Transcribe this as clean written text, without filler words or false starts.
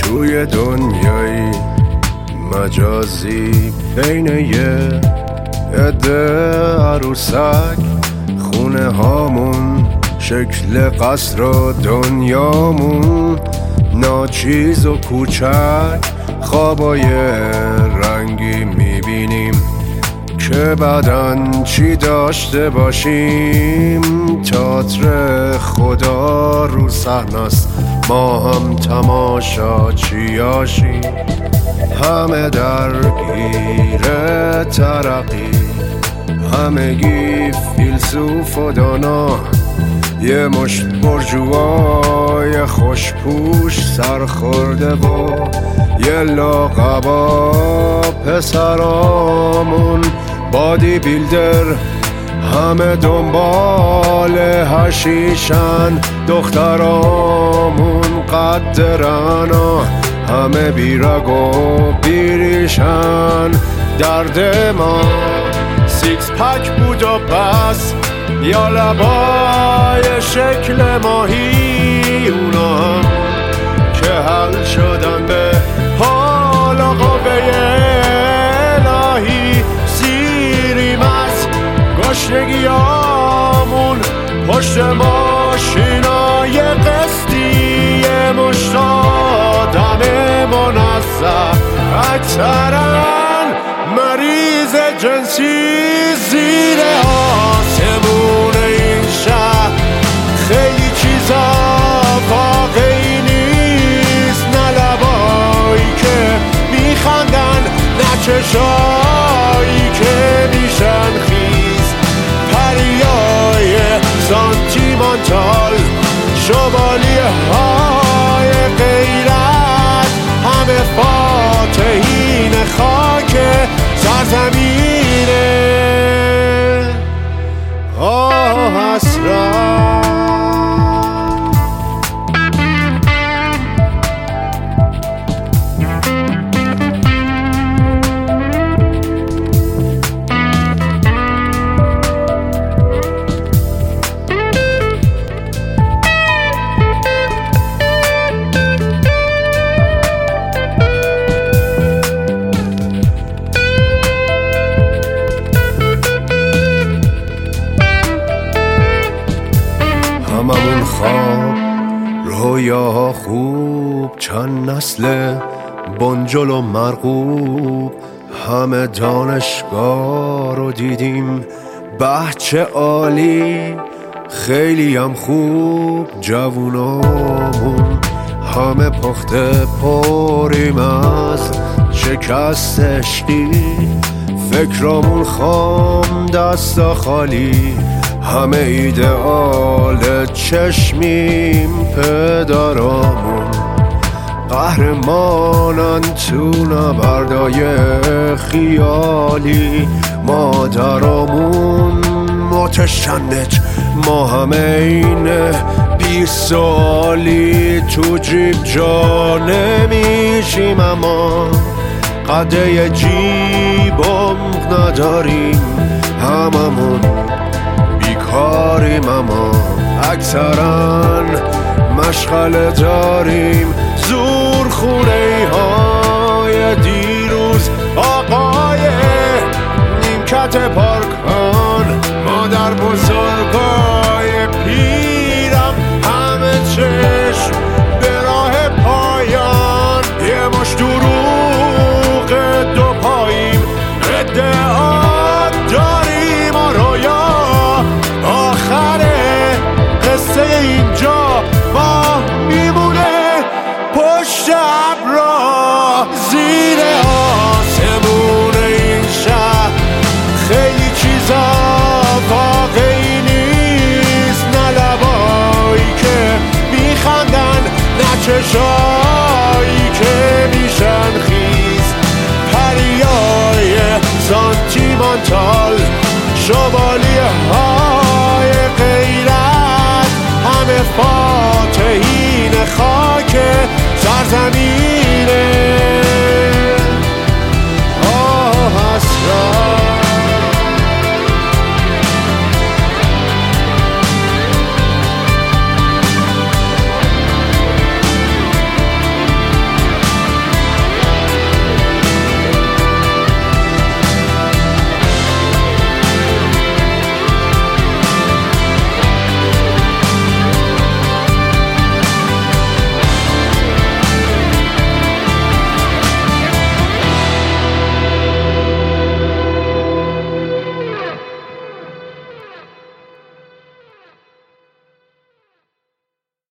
توی دنیایی مجازی بین یه عده عروسک، خونه هامون شکل قصر و دنیامون ناچیز و کوچک، خوابای رنگی میبینیم که بعدن چی داشته باشیم. تئاتر خدا رو صحنه‌ست، ما هم تماشاچیاشیم. همه درگیر ترقی، همگی فیلسوف و دانا، یه مشت برجوای خوشپوش سرخورده و یه لاقبا پسرامون بادی بیلدر، همه دنبال حشیشن. دخترامون قدرن و همه بیرگ و بیریشن. درد ما سیکس پک بود و بس، یا لبای شکل ماهی، اونا هم که حل شدن به حال و قوه الهی. سیریم از گشنگیامون پشت ماشینای قسطی، مشت آدم منظم اکثرن مریض جنسی زیر آسمون این شهر. خیلی چیزا واقعی نیست، نه لبایی که میخندن، نه چشایی که میشن خیز. پریای سانتیمانتال، شوالیه های غیرت، همه فاتحین خاک سرزمینه حسرت. هممون خواب، رویاها خوب، چند نسل بنجل و مرغوب، همه دانشگاه رو دیدیم، بچه عالی، خیلی هم خوب. جوونامون همه پخته پریم از شکست عشقی، فکرامون خام دستا خالی، همه ایدئال چشمیم. پدرامون قهرمانن تو نبردای خیالی، مادرامون متشنج، ما همه این 20 سالی تو جیب جا نمیشیم، اما قده جیبم نداریم. هممون بیکاریم اما اکثرا مشغله داریم. زور خونه های دیروز، آقای نیمکت پارکان، مادر بزرگان